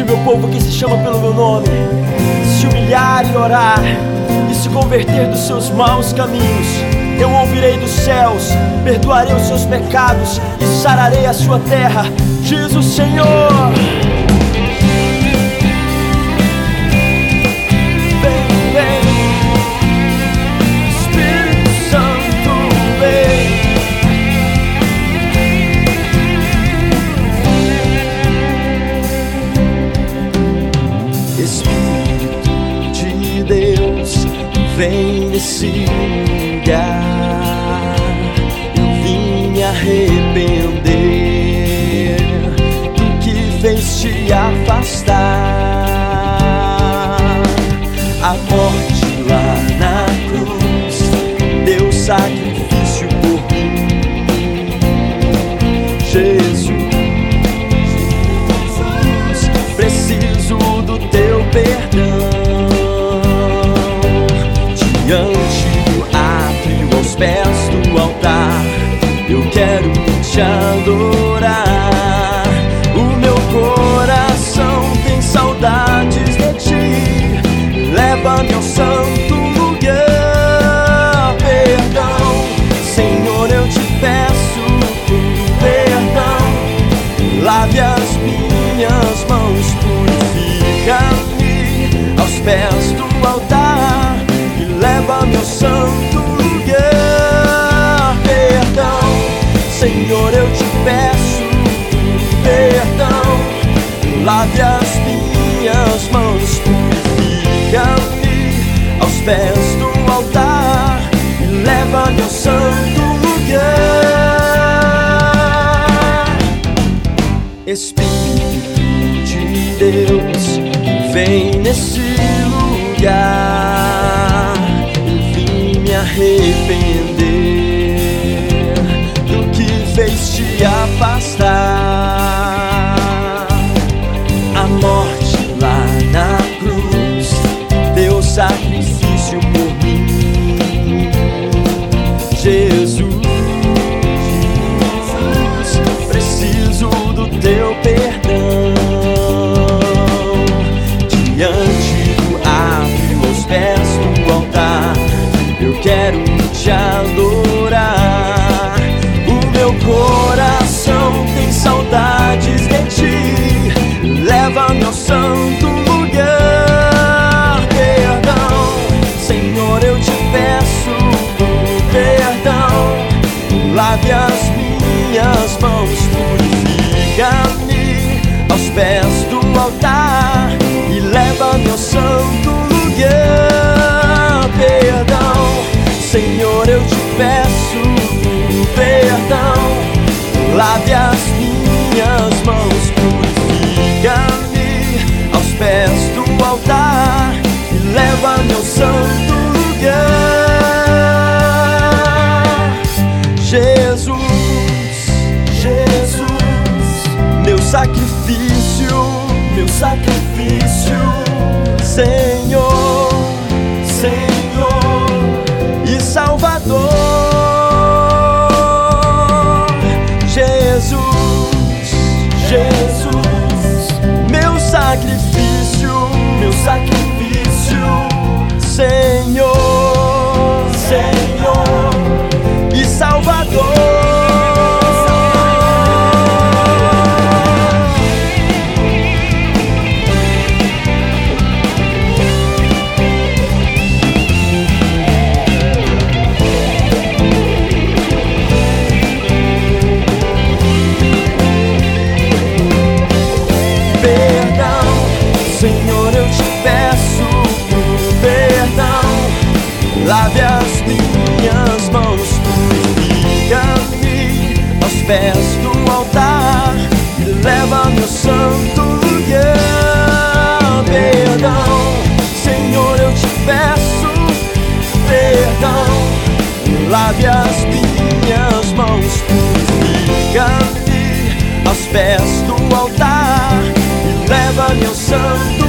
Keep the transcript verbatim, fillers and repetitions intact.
Se o meu povo que se chama pelo meu nome se humilhar e orar e se converter dos seus maus caminhos, eu ouvirei dos céus, perdoarei os seus pecados e sararei a sua terra, diz o Senhor. Vem nesse lugar, eu vim me arrepender do que fez te afastar. A morte lá na cruz deu sacrifício por mim, Jesus. Preciso do teu perdão. Diante do átrio, aos pés do altar, eu quero te adorar. O meu coração tem saudades de ti, leva-me ao santo lugar. Perdão, Senhor, eu te peço perdão. Lave as minhas mãos, purifica-me aos pés do altar, leva-me ao santo lugar. Perdão, Senhor, eu te peço perdão. Lave as minhas mãos, purifica-me aos pés do altar e leva-me ao santo lugar. Espírito de Deus, vem nesse lugar, arrepender do que fez te afastar. A morte lá na cruz deu sacrifício por mim, Jesus. Preciso do teu perdão. Diante do átrio, aos pés do altar, eu quero te adorar. O meu coração tem saudades de ti, leva-me ao santo lugar. Perdão, Senhor, eu te peço perdão. Lave as minhas mãos, purifica-me aos pés do altar e leva-me ao santo lugar. Perdão, Senhor, eu te peço perdão. Lave as minhas mãos, purifica-me aos pés do altar e leva-me ao santo lugar. Jesus, Jesus, meu sacrifício, meu sacrifício, Senhor, Senhor e Salvador. Jesus, Jesus, meu sacrifício, meu sacrifício, Senhor, Senhor e Salvador. Senhor, eu te peço perdão. Lave as minhas mãos, purifica-me aos pés do altar e leva-me ao santo lugar. Perdão, Senhor, eu te peço perdão. Lave as minhas mãos, purifica-me aos pés do altar e leva-me ao santo